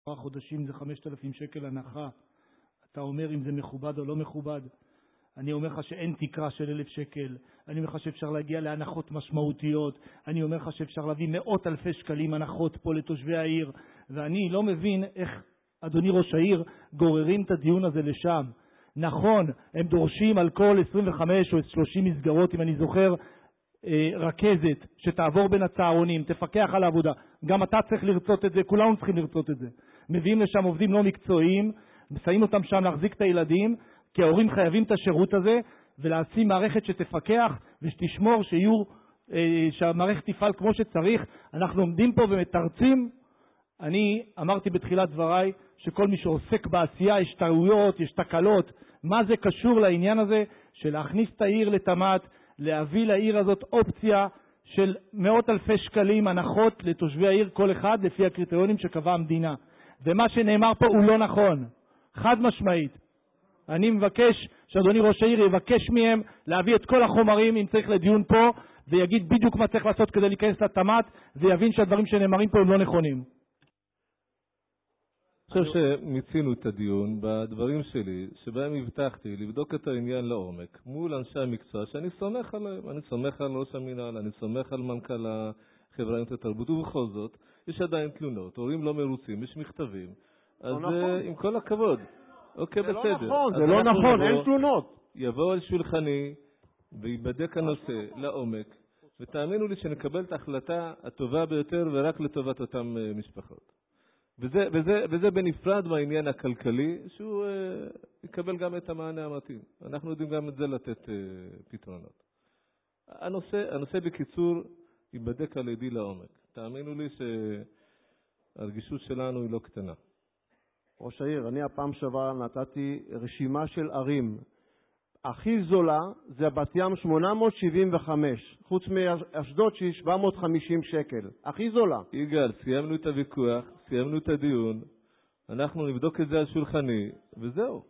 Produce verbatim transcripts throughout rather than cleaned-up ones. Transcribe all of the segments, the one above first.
עשרה חודשים זה חמשת אלפים שקל הנחה. אתה אומר אם זה מכובד או לא מכובד. אני אומר לך שאין תקרה של אלף שקל. אני אומר לך שאפשר להגיע להנחות משמעותיות. אני אומר לך שאפשר להביא מאות אלפי שקלים הנחות פה לתושבי העיר. ואני לא מבין איך, אדוני ראש העיר, גוררים את הדיון הזה לשם. נכון, הם דורשים על כל עשרים וחמש או שלושים מסגרות, אם אני זוכר, רכזת שתעבור בין הצהרונים, תפקח על העבודה. גם אתה צריך לרצות את זה, כולנו צריכים לרצות את זה. מביאים לשם עובדים לא מקצועיים, מסיים אותם שם להחזיק את הילדים, כי ההורים חייבים את השירות הזה, ולהשים מערכת שתפקח ושתשמור שיהיו, שהמערכת תפעל כמו שצריך. אנחנו עומדים פה ומתרצים. אני אמרתי בתחילת דבריי שכל מי שעוסק בעשייה יש טעויות, יש תקלות. מה זה קשור לעניין הזה של להכניס את העיר לתמת, להביא לעיר הזאת אופציה של מאות אלפי שקלים הנחות לתושבי העיר כל אחד לפי הקריטריונים שקבעה המדינה. ומה שנאמר פה הוא לא נכון, חד משמעית. אני מבקש שאדוני ראש העיר יבקש מהם להביא את כל החומרים אם צריך לדיון פה, ויגיד בדיוק מה צריך לעשות כדי להיכנס לתמת, ויבין שהדברים שנאמרים פה הם לא נכונים. אני חושב שמיצינו את הדיון בדברים שלי, שבהם הבטחתי לבדוק את העניין לעומק, מול אנשי המקצוע שאני סומך עליהם. אני סומך על ראש המינהל, אני סומך על מנכ"ל החברה הלאומית לתרבות, ובכל זאת, יש עדיין תלונות, הורים לא מרוצים, יש מכתבים. אז עם כל הכבוד. אוקיי, בסדר. זה לא נכון, זה לא נכון, אין תלונות. יבואו על שולחני ויבדק הנושא לעומק, ותאמינו לי שנקבל את ההחלטה הטובה ביותר ורק לטובת אותם משפחות. וזה, וזה, וזה בנפרד מהעניין הכלכלי, שהוא אה, יקבל גם את המענה המתאים. אנחנו יודעים גם את זה לתת אה, פתרונות. הנושא, הנושא בקיצור ייבדק על ידי לעומק. תאמינו לי שהרגישות שלנו היא לא קטנה. ראש העיר, אני הפעם שעברה נתתי רשימה של ערים. הכי זולה זה בת ים שמונה מאות שבעים וחמש, חוץ מאשדוד שהיא שבע מאות וחמישים שקל. הכי זולה. יגאל, סיימנו את הוויכוח, סיימנו את הדיון, אנחנו נבדוק את זה על שולחני, וזהו.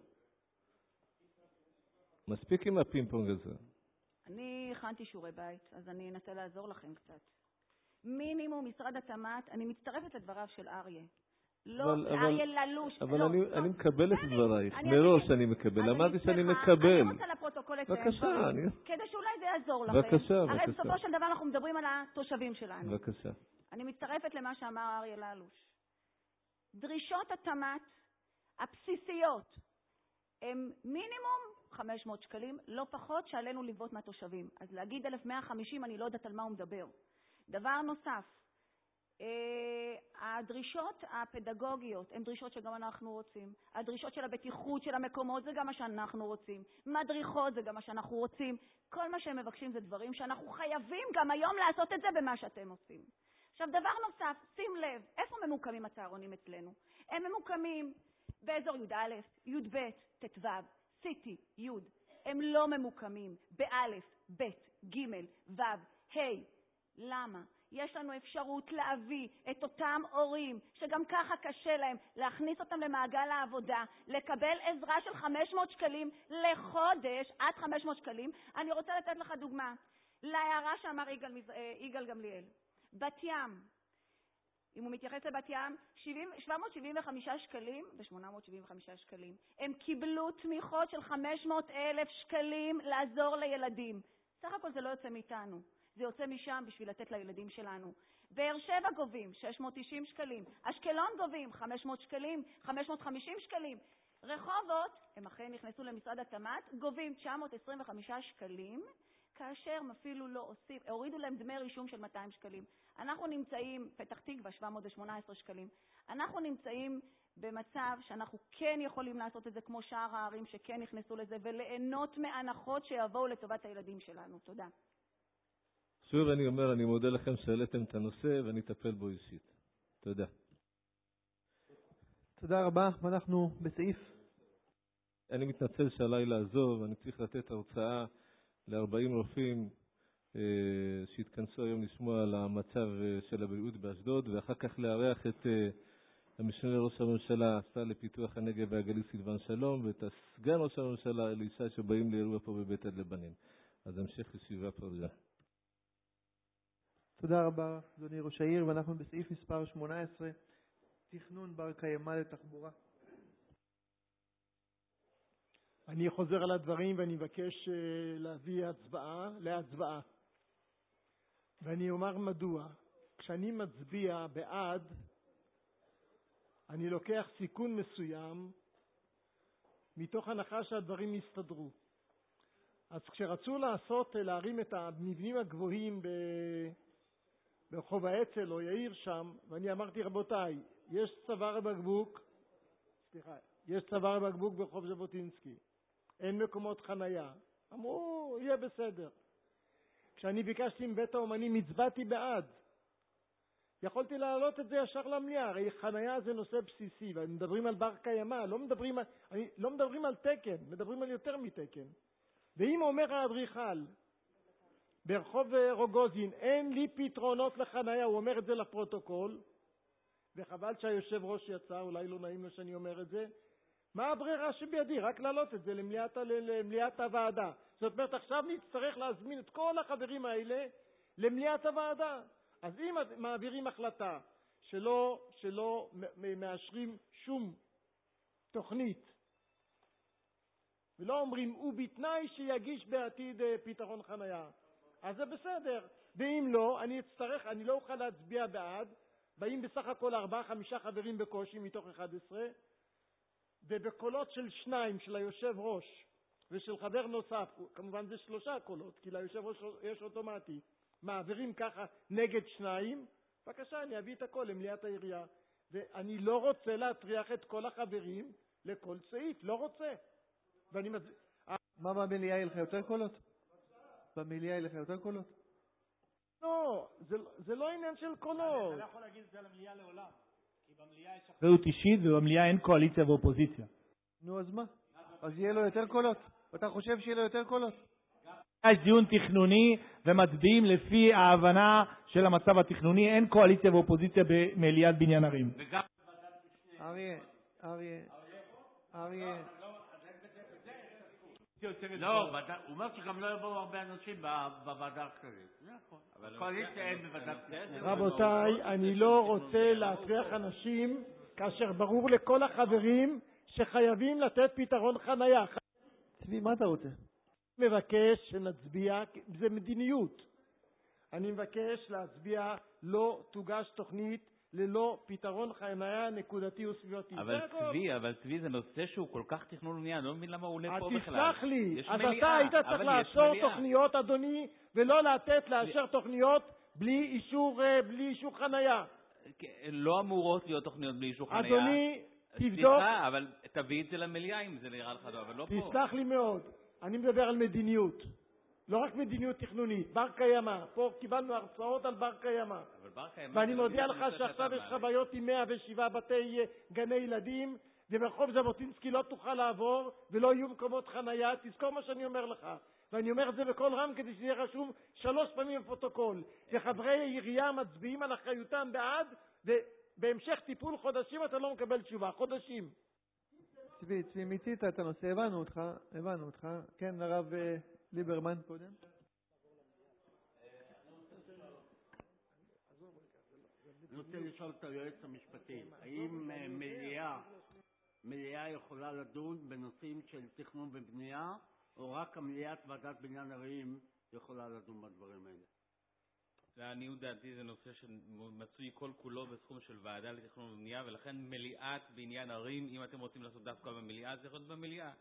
מספיק עם הפינפונג הזה. אני הכנתי שיעורי בית, אז אני אנסה לעזור לכם קצת. מינימום משרד התמ"ת, אני מצטרפת לדבריו של אריה. לא, אריה ללוש. אבל אני מקבל את דברייך, מראש אני מקבל, אמרתי שאני מקבל. אני רוצה לפרוטוקול לציין דברים, כדי שאולי זה יעזור לכם. בבקשה, בבקשה. הרי בסופו של דבר אנחנו מדברים על התושבים שלנו. בבקשה. אני מצטרפת למה שאמר אריה ללוש. דרישות התמ"ת הבסיסיות הם מינימום חמש מאות שקלים, לא פחות שעלינו לגבות מהתושבים. אז להגיד אלף מאה וחמישים, אני לא יודעת על מה הוא מדבר. דבר נוסף, הדרישות הפדגוגיות הן דרישות שגם אנחנו רוצים. הדרישות של הבטיחות של המקומות זה גם מה שאנחנו רוצים. מדריכות זה גם מה שאנחנו רוצים. כל מה שהם מבקשים זה דברים שאנחנו חייבים גם היום לעשות את זה במה שאתם עושים. עכשיו דבר נוסף, שים לב, איפה ממוקמים הצהרונים אצלנו? הם ממוקמים באזור י' א', י' ב', ת' ו', סיטי, י'. הם לא ממוקמים באלף, ב', ג', ו', ה'. למה? יש לנו אפשרות להביא את אותם הורים שגם ככה קשה להם, להכניס אותם למעגל העבודה, לקבל עזרה של חמש מאות שקלים לחודש, עד חמש מאות שקלים. אני רוצה לתת לך דוגמה להערה שאמר יגאל, יגאל גמליאל. בת ים, אם הוא מתייחס לבת ים, שבע מאות שבעים וחמישה שקלים ו-שמונה מאות שבעים וחמישה שקלים. הם קיבלו תמיכות של חמש מאות אלף שקלים לעזור לילדים. סך הכל זה לא יוצא מאיתנו. זה יוצא משם בשביל לתת לילדים שלנו. באר שבע גובים שש מאות תשעים שקלים, אשקלון גובים חמש מאות שקלים, חמש מאות וחמישים שקלים. רחובות, הם אכן נכנסו למשרד התמ"ת, גובים תשע מאות עשרים וחמישה שקלים, כאשר אפילו לא עושים, הורידו להם דמי רישום של מאתיים שקלים. אנחנו נמצאים, פתח תקווה שבע מאות ושמונה עשרה שקלים. אנחנו נמצאים במצב שאנחנו כן יכולים לעשות את זה כמו שאר הערים שכן נכנסו לזה, וליהנות מהנחות שיבואו לטובת הילדים שלנו. תודה. שוב אני אומר, אני מודה לכם שהעליתם את הנושא ואני אטפל בו אישית. תודה. תודה רבה, ואנחנו בסעיף. אני מתנצל שעליי לעזוב, אני צריך לתת הרצאה ל-ארבעים רופאים אה, שהתכנסו היום לשמוע על המצב אה, של הבריאות באשדוד, ואחר כך לארח את אה, המשנה לראש הממשלה, השר לפיתוח הנגב והגליל סילבן שלום, ואת הסגן ראש הממשלה אלישע שבאים לאירוע פה בבית הדלבנים. אז המשך ישיבה פוריה. תודה רבה, אדוני ראש העיר, ואנחנו בסעיף מספר שמונה עשרה, תכנון בר קיימא לתחבורה. אני חוזר על הדברים ואני מבקש להביא הצבעה להצבעה. ואני אומר מדוע. כשאני מצביע בעד, אני לוקח סיכון מסוים מתוך הנחה שהדברים יסתדרו. אז כשרצו לעשות, להרים את המבנים הגבוהים ברחוב האצ"ל או יאיר שם, ואני אמרתי, רבותיי, יש צוואר בקבוק, סליחה, יש צוואר בקבוק ברחוב ז'בוטינסקי, אין מקומות חנייה. אמרו, יהיה בסדר. כשאני ביקשתי מבית האומנים, הצבעתי בעד. יכולתי להעלות את זה ישר למליאה, הרי חנייה זה נושא בסיסי, ומדברים על בר קיימא, לא מדברים על, אני, לא מדברים על תקן, מדברים על יותר מתקן. ואם אומר האדריכל ברחוב רוגוזין, אין לי פתרונות לחנייה, הוא אומר את זה לפרוטוקול, וחבל שהיושב ראש יצא, אולי לא נעים לו שאני אומר את זה, מה הברירה שבידי? רק להעלות את זה למליאת, למליאת הוועדה. זאת אומרת, עכשיו נצטרך להזמין את כל החברים האלה למליאת הוועדה. אז אם מעבירים החלטה שלא, שלא מאשרים שום תוכנית, ולא אומרים, הוא בתנאי שיגיש בעתיד פתרון חנייה, אז זה בסדר. ואם לא, אני אצטרך, אני לא אוכל להצביע בעד, באים בסך הכל ארבעה, חמישה חברים בקושי מתוך אחד עשרה, ובקולות של שניים, של היושב ראש ושל חבר נוסף, כמובן זה שלושה קולות, כי ליושב ראש יש אוטומטי, מעבירים ככה נגד שניים, בבקשה, אני אביא את הכל למליאת העירייה. ואני לא רוצה להטריח את כל החברים לכל סעיף, לא רוצה. ואני מז... מה במליאה יהיה לך יותר קולות? במליאה יהיה לך יותר קולות? לא, זה, זה לא עניין של קולות. אתה לא יכול להגיד את זה למליאה לעולם, כי במליאה יש אחריות אישית ובמליאה אין קואליציה ואופוזיציה. נו, אז מה? אז יהיה לו יותר קולות? אתה חושב שיהיה לו יותר קולות? יש דיון תכנוני ומצביעים לפי ההבנה של המצב התכנוני, אין קואליציה ואופוזיציה במליאת בניין ערים. אריה, אריה, אריה. לא, הוא אומר שגם לא יבואו הרבה אנשים בוועדה הכללית. זה נכון. אבל קואליציה אין בוועדה הכללית. רבותיי, אני לא רוצה להטריח אנשים כאשר ברור לכל החברים שחייבים לתת פתרון חנייה. צבי, מה אתה רוצה? מבקש שנצביע, זה מדיניות. אני מבקש להצביע, לא תוגש תוכנית ללא פתרון חנייה נקודתי וסביבתי. אבל צבי, אבל צבי זה נושא שהוא כל כך תכנון ובנייה, אני לא מבין למה הוא עולה פה בכלל. תסלח לי, אז אתה היית צריך לעצור תוכניות, אדוני, ולא לתת לאשר תוכניות בלי אישור, בלי אישור חנייה. לא אמורות להיות תוכניות בלי אישור חנייה. אדוני, תבדוק. סליחה, אבל תביא את זה למליאה אם זה נראה לך טוב, אבל לא פה. תסלח לי מאוד, אני מדבר על מדיניות. לא רק מדיניות תכנונית, בר קיימא. פה קיבלנו הרצאות על בר קיימא. ואני מודיע לך שעכשיו יש חוויות עם מאה ושבעה בתי גני ילדים, וברחוב ז'בוטינסקי לא תוכל לעבור, ולא יהיו מקומות חנייה. תזכור מה שאני אומר לך. ואני אומר את זה בכל רם כדי שזה יהיה רשום שלוש פעמים בפרוטוקול. וחברי עירייה מצביעים על אחריותם בעד, ובהמשך טיפול חודשים אתה לא מקבל תשובה. חודשים. צבי, צבי, מיצית את הנושא, הבנו אותך, הבנו אותך. כן, הרב ליברמן קודם. אני רוצה לשאול את היועץ המשפטי, האם מליאה, מליאה יכולה לדון בנושאים של תכנון ובנייה, או רק המליאת ועדת בניין ערים יכולה לדון בדברים האלה? לעניות דעתי זה נושא שמצוי כל כולו בסכום של ועדה לתכנון ובנייה, ולכן מליאת בניין ערים, אם אתם רוצים לעשות דווקא במליאה, זה יכול להיות במליאה.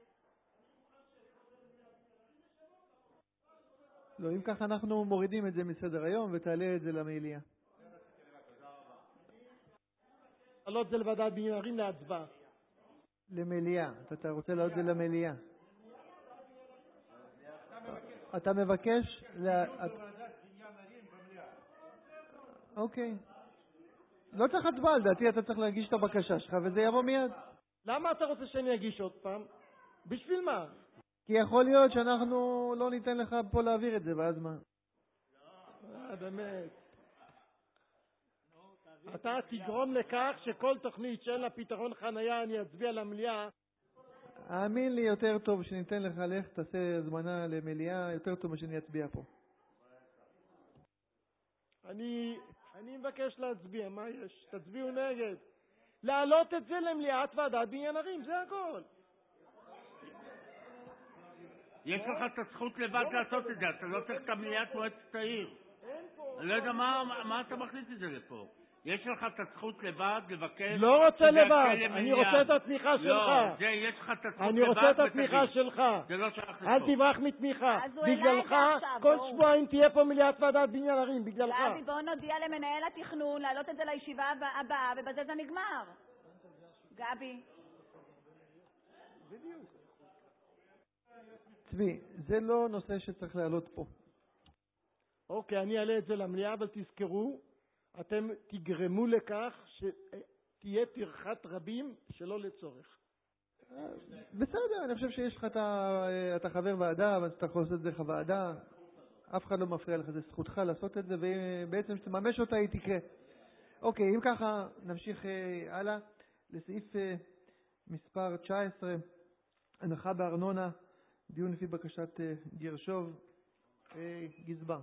לא, אם כך אנחנו מורידים את זה מסדר היום ותעלה את זה למליאה. תעלה את זה לוועדת בניין ערים להצבעה. למליאה. אתה רוצה להעלות את זה למליאה. אתה מבקש אוקיי. לא צריך הצבעה, לדעתי אתה צריך להגיש את הבקשה שלך וזה יבוא מיד. למה אתה רוצה שאני אגיש עוד פעם? בשביל מה? כי יכול להיות שאנחנו לא ניתן לך פה להעביר את זה, ואז מה? לא, באמת. אתה תגרום לכך שכל תוכנית שאין לה פתרון חנייה אני אצביע למליאה. האמין לי, יותר טוב שניתן לך, לך תעשה זמנה למליאה, יותר טוב מה שאני אצביע פה. אני, אני מבקש להצביע, מה יש? תצביעו נגד. להעלות את זה למליאת ועדת בניין ערים, זה הכל. יש לך את הזכות לבד לעשות את זה, אתה לא צריך את המליאת מועצת העיר. אני לא יודע מה אתה מכניס את זה לפה. יש לך את הזכות לבד לבקש... לא רוצה לבד, אני רוצה את התמיכה שלך. לא, יש לך את הזכות לבד. אני רוצה את התמיכה שלך. זה לא שייך לפה. אל תברח מתמיכה. בגללך, כל שבועיים תהיה פה מליאת ועדת בניין ערים, בגללך. גבי, בוא נודיע למנהל התכנון להעלות את זה לישיבה הבאה, ובזה זה נגמר. גבי. בדיוק. צבי, זה לא נושא שצריך להעלות פה. אוקיי, אני אעלה את זה למליאה, אבל תזכרו, אתם תגרמו לכך שתהיה טרחת רבים שלא לצורך. בסדר, אני חושב שיש לך, אתה חבר ועדה, ואתה יכול לעשות את זה לך ועדה, אף אחד לא מפריע לך, זה זכותך לעשות את זה, ובעצם שתממש אותה היא תקרה. אוקיי, אם ככה נמשיך הלאה לסעיף מספר תשע עשרה, הנחה בארנונה, דיון לפי בקשת גרשוב, גזבר.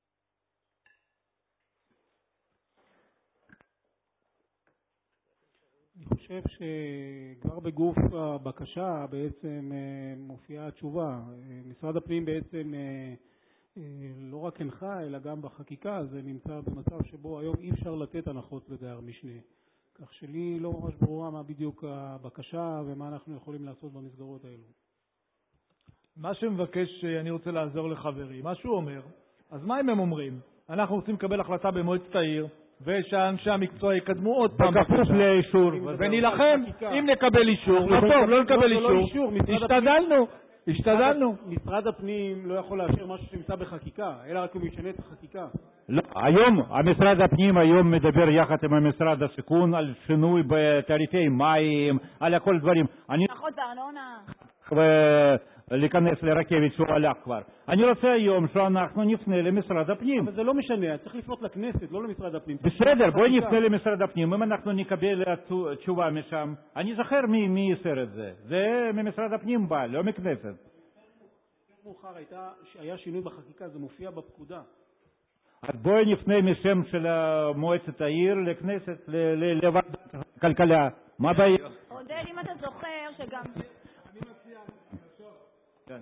אני חושב שכבר בגוף הבקשה בעצם מופיעה התשובה. משרד הפנים בעצם לא רק הנחה אלא גם בחקיקה זה נמצא במצב שבו היום אי אפשר לתת הנחות לדייר משנה. כך שלי לא ממש ברורה מה בדיוק הבקשה ומה אנחנו יכולים לעשות במסגרות האלו. מה שמבקש, אני רוצה לעזור לחברי, מה שהוא אומר, אז מה אם הם אומרים? אנחנו רוצים לקבל החלטה במועצת העיר, ושאנשי המקצוע יקדמו עוד פעם בכפוף לאישור, ונילחם, אם נקבל אישור, לא טוב, לא נקבל אישור, השתדלנו, השתדלנו. משרד הפנים לא יכול לאשר משהו שנמצא בחקיקה, אלא רק הוא משנה את החקיקה. היום, המשרד הפנים היום מדבר יחד עם המשרד השיכון על שינוי בתעריפי מים, על הכל דברים. הנחות בארנונה. להיכנס לרכבת שהוא הלך כבר. אני רוצה היום שאנחנו נפנה למשרד הפנים. אבל זה לא משנה, צריך לפנות לכנסת, לא למשרד הפנים. בסדר, בואי נפנה למשרד הפנים, אם אנחנו נקבל תשובה משם. אני זוכר מי יסר את זה. זה ממשרד הפנים בא, לא מכנסת. מאוחר היה שינוי בחקיקה, זה מופיע בפקודה. אז בואי נפנה משם של מועצת העיר לכנסת, לוועדת הכלכלה. מה הבעיה? עודד, אם אתה זוכר שגם... אני מציע... כן.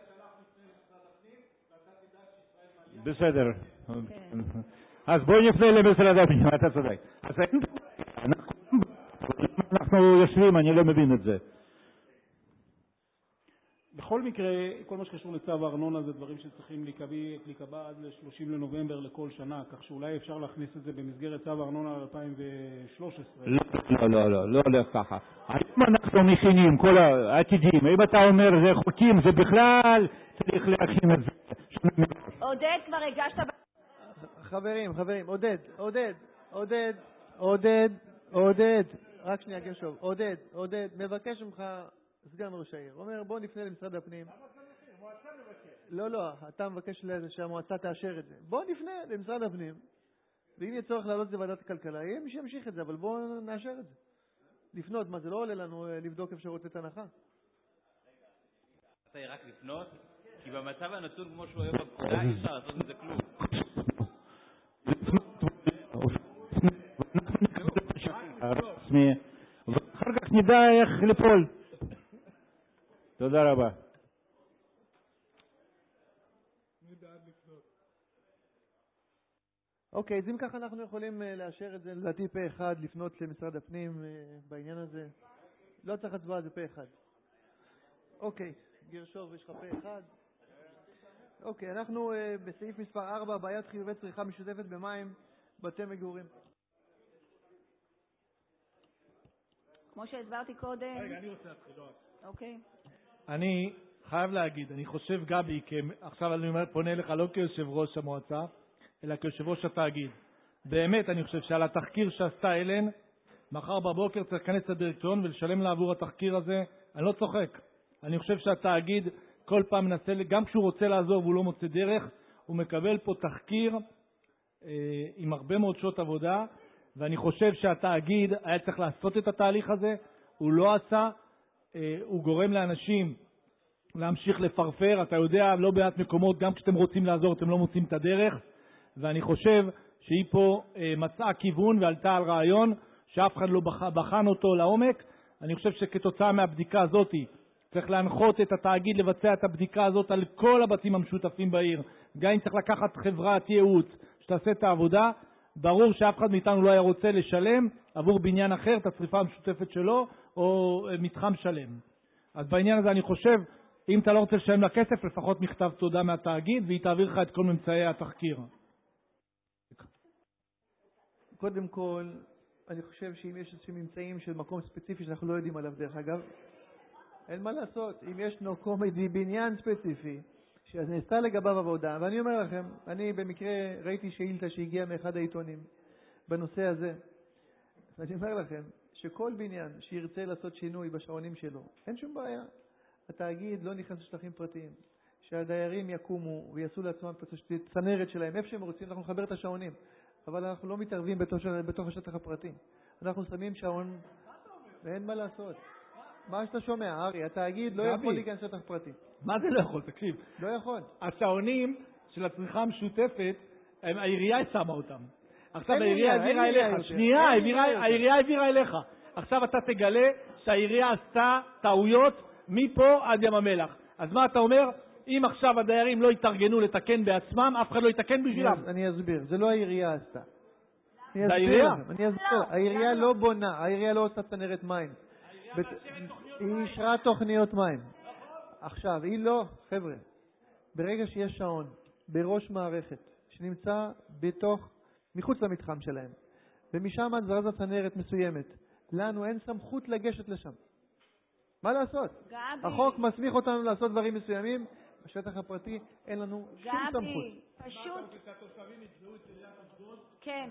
בסדר. אז בואי נפנה למשרד הפנים, אתה צודק. אנחנו יושבים, אני לא מבין את זה. בכל מקרה, כל מה שקשור לצו הארנונה זה דברים שצריכים להיקבע עד ל-שלושים לנובמבר לכל שנה, כך שאולי אפשר להכניס את זה במסגרת צו הארנונה אלפיים ושלוש עשרה. לא, לא, לא, לא, לא ככה. היום אנחנו מכינים כל העתידים, אם אתה אומר זה חוקים, זה בכלל צריך להכין את זה. עודד, כבר הגשת... חברים, חברים, עודד, עודד, עודד, עודד, עודד, רק שנייה גרשוב, עודד, עודד, מבקש ממך סגן ראש העיר, אומר בוא נפנה למשרד הפנים. לא, לא, אתה מבקש שהמועצה תאשר את זה. בוא נפנה למשרד הפנים, ואם יהיה צורך להעלות את זה ועדת הכלכלה, יהיה מי שימשיך את זה, אבל בוא נאשר את זה. לפנות, מה זה לא עולה לנו לבדוק אפשרות את הנחה? אתה רק לפנות, כי במצב הנתון כמו שהוא היום בפקודה אי אפשר לעשות את זה כלום. ואחר כך נדע איך לפעול. תודה רבה. אוקיי, אז אם ככה אנחנו יכולים לאשר את זה, לדעתי פה אחד, לפנות למשרד הפנים בעניין הזה. לא צריך הצבעה, זה פה אחד. אוקיי, גרשוב, יש לך פה אחד. אוקיי, אנחנו בסעיף מספר ארבע, בעיית חיובי צריכה משותפת במים, בתי מגורים. כמו שהסברתי קודם. רגע, אני רוצה להתחיל, לא. אוקיי. אני חייב להגיד, אני חושב גבי, עכשיו אני אומר, פונה לך לא כיושב ראש המועצה, אלא כיושב ראש התאגיד. באמת אני חושב שעל התחקיר שעשתה אלן, מחר בבוקר צריך לכנס את הדירקטוריון ולשלם לה עבור התחקיר הזה. אני לא צוחק. אני חושב שהתאגיד כל פעם מנסה, גם כשהוא רוצה לעזור והוא לא מוצא דרך, הוא מקבל פה תחקיר אה, עם הרבה מאוד שעות עבודה, ואני חושב שהתאגיד היה צריך לעשות את התהליך הזה, הוא לא עשה, אה, הוא גורם לאנשים להמשיך לפרפר, אתה יודע, לא בעט מקומות, גם כשאתם רוצים לעזור אתם לא מוצאים את הדרך, ואני חושב שהיא פה אה, מצאה כיוון ועלתה על רעיון שאף אחד לא בח, בחן אותו לעומק. אני חושב שכתוצאה מהבדיקה הזאת צריך להנחות את התאגיד לבצע את הבדיקה הזאת על כל הבתים המשותפים בעיר. גם אם צריך לקחת חברת ייעוץ שתעשה את העבודה, ברור שאף אחד מאיתנו לא היה רוצה לשלם עבור בניין אחר את השריפה המשותפת שלו או מתחם שלם. אז בעניין הזה אני חושב, אם אתה לא רוצה לשלם לה כסף, לפחות מכתב תודה מהתאגיד והיא תעביר לך את כל ממצאי התחקיר. קודם כל, אני חושב שאם יש איזשהם ממצאים של מקום ספציפי שאנחנו לא יודעים עליו דרך אגב, אין מה לעשות. אם יש נוקום בניין ספציפי שנעשתה לגביו עבודה, ואני אומר לכם, אני במקרה ראיתי שאילתה שהגיעה מאחד העיתונים בנושא הזה, ואני אומר לכם שכל בניין שירצה לעשות שינוי בשעונים שלו, אין שום בעיה. התאגיד לא נכנס לשטחים פרטיים, שהדיירים יקומו ויעשו לעצמם את הצנרת שלהם איפה שהם רוצים, אנחנו נחבר את השעונים, אבל אנחנו לא מתערבים בתוך, בתוך השטח הפרטי. אנחנו שמים שעון ואין מה לעשות. מה שאתה שומע, ארי, התאגיד לא יכול להיכנס לשטח פרטי. מה זה לא יכול? תקשיב. לא יכול. השעונים של הצריכה המשותפת, העירייה שמה אותם. עכשיו העירייה העבירה אליך. שנייה, העירייה העבירה אליך. עכשיו אתה תגלה שהעירייה עשתה טעויות מפה עד ים המלח. אז מה אתה אומר? אם עכשיו הדיירים לא יתארגנו לתקן בעצמם, אף אחד לא יתקן בשבילם. אני אסביר. זה לא העירייה עשתה. זה העירייה. אני אסביר. העירייה לא בונה. העירייה לא עושה צנרת מים. היא אישרה תוכניות מים. עכשיו, היא לא, חבר'ה, ברגע שיש שעון בראש מערכת שנמצא בתוך, מחוץ למתחם שלהם, ומשם זרז הצנרת מסוימת, לנו אין סמכות לגשת לשם. מה לעשות? גבי. החוק מסמיך אותנו לעשות דברים מסוימים, בשטח הפרטי אין לנו שום סמכות. גבי, פשוט. כן.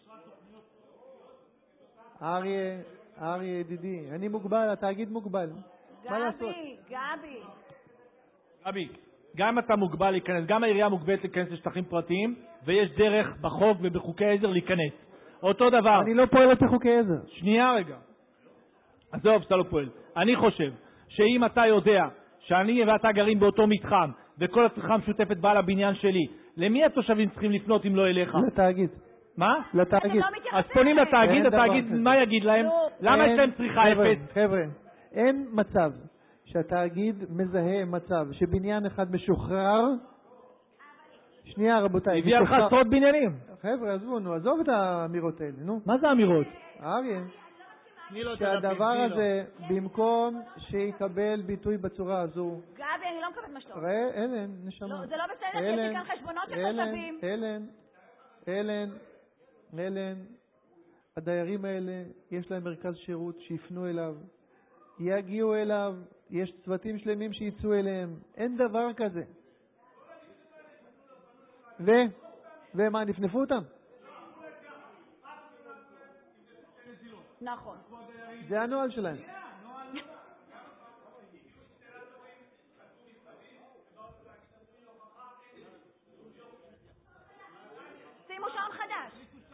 אריה, אריה ידידי, אני מוגבל, התאגיד מוגבל. מה לעשות? גבי, גבי. גבי, גם אתה מוגבל להיכנס, גם העירייה מוגבלת להיכנס לשטחים פרטיים, ויש דרך בחוק ובחוקי עזר להיכנס. אותו דבר. אני לא פועל לפי חוקי עזר. שנייה רגע. עזוב, אתה לא פועל. אני חושב שאם אתה יודע שאני ואתה גרים באותו מתחם, וכל הצריכה המשותפת באה לבניין שלי, למי התושבים צריכים לפנות אם לא אליך? לתאגיד. מה? לתאגיד. אז פונים לתאגיד, התאגיד מה יגיד להם? למה יש להם צריכה אפס? חבר'ה, אין מצב שהתאגיד מזהה מצב שבניין אחד משוחרר. שנייה רבותיי. הביא לך עשרות בניינים. חבר'ה, עזבו, נו, עזוב את האמירות האלה, נו. מה זה אמירות? אריה, שהדבר הזה, במקום שיקבל ביטוי בצורה הזו. גבי, אני לא מקבלת מה שאתה אומר. ראה, אלן, נשמה. זה לא בסדר, יש לי כאן חשבונות של תושבים. אלן, אלן, אלן, הדיירים האלה, יש להם מרכז שירות שיפנו אליו, יגיעו אליו, יש צוותים שלמים שיצאו אליהם, אין דבר כזה. ו? ומה, נפנפו אותם? נכון. זה הנוהל שלהם. שימו שעון חדש.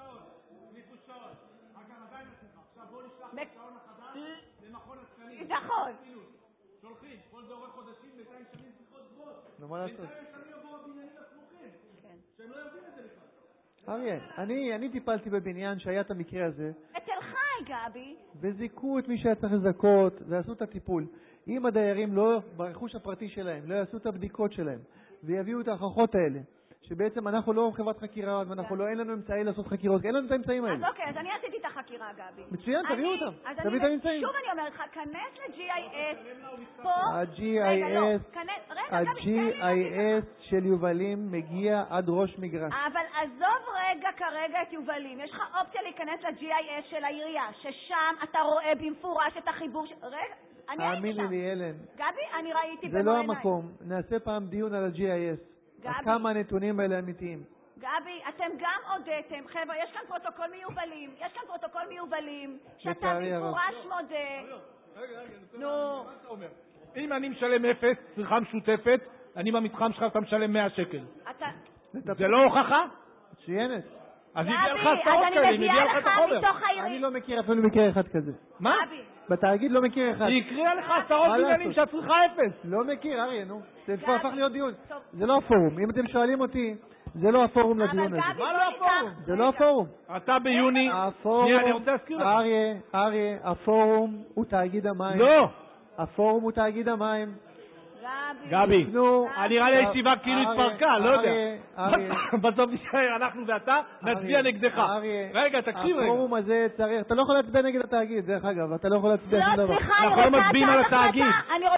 למכון התקנים. נכון. שולחים, כל זה עורך חודשים, בינתיים שמים שיחות גבוהות. נו, מה לעשות? בינתיים שמים עבור הבניינים הסמוכים. כן. שהם לא יודעים את זה בכלל. אריה, אני, אני טיפלתי בבניין שהיה את המקרה הזה. אצל חי, גבי. וזיקו את מי שהיה צריך לזכות, ועשו את הטיפול. אם הדיירים לא, ברכוש הפרטי שלהם, לא יעשו את הבדיקות שלהם, ויביאו את ההוכחות האלה, שבעצם אנחנו לא חברת חקירה, ואנחנו לא, אין לנו אמצעי לעשות חקירות, אין לנו את האמצעים האלה. אז אוקיי, אז אני עשיתי את החקירה, גבי. מצוין, תביאו אותם. תביא את האמצעים. שוב אני אומרת לך, כנס ל-ג'י איי אס פה. ה-ג'י איי אס של יובלים מגיע עד ראש מגרש. אבל עזוב רגע כרגע את יובלים. יש לך אופציה להיכנס ל-ג'י איי אס של העירייה, ששם אתה רואה במפורש את החיבור של... רגע, אני הייתי שם. האמיני לי, אלן. גבי, אני ראיתי במו עיניי. זה לא המקום. נעשה פעם דיון על ה-ג'י איי אס. כמה הנתונים האלה אמיתיים. גבי, אתם גם הודיתם, חבר'ה, יש כאן פרוטוקול מיובלים, יש כאן פרוטוקול מיובלים, שאתה במפורש מודה. נו. אם אני משלם אפס, צריכה משותפת, אני במתחם שלך, אתה משלם מאה שקל. זה לא הוכחה? מצוינת. אז היא הביאה לך הצעות כאלה, היא הביאה לך את החומר. אני לא מכיר אפילו מקרה אחד כזה. מה? בתאגיד לא מכיר אחד. היא הקריאה לך עשרות בניינים שהצריכה אפס. לא מכיר, אריה, נו. זה הפך להיות דיון. זה לא הפורום. אם אתם שואלים אותי, זה לא הפורום לדיון אבל הזה. גבי, מה בוא לא ניקח- הפורום? זה לא הפורום. אתה ביוני, הפורום, שנייה, אני רוצה להזכיר לך. אריה, אריה, הפורום הוא תאגיד המים. לא, הפורום הוא תאגיד המים. גבי, נו, נראה לי הישיבה כאילו אריה, התפרקה, לא יודע. אריה, אריה. בסוף נשאר אנחנו ואתה נצביע אריה, נגדך. אריה, רגע, תקשיב רגע. הפורום הזה צריך, אתה לא יכול להצביע נגד התאגיד, דרך אגב, אתה לא יכול להצביע שום לא, דבר. סליחה, אנחנו אני לא רוצה מצביעים על הצעת התאגיד. החלטה. אני